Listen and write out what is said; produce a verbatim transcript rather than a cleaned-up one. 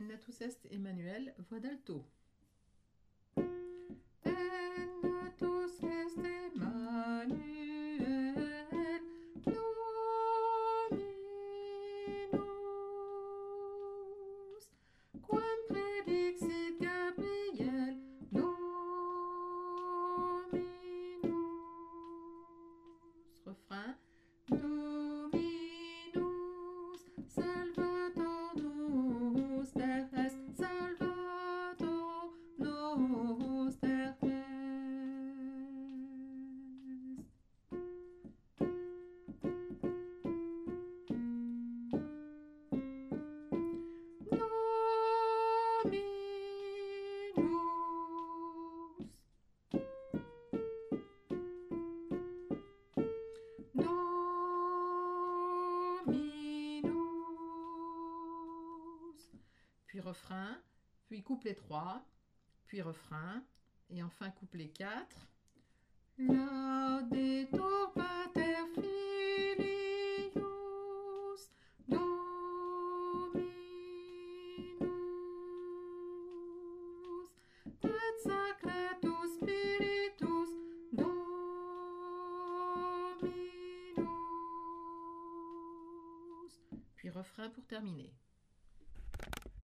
Ennatus est Emmanuel, voix d'alto. Ennatus est Emmanuel, Dominus, quam predixit Gabriel, Dominus. Refrain. Dominus, salvator nos terres, salvator nos terres. Dominus, Dominus. Puis refrain, puis couplet trois, puis refrain, et enfin couplet quatre. Laudetur Pater Filius Dominus et Sacratus Spiritus Dominus. Puis refrain pour terminer.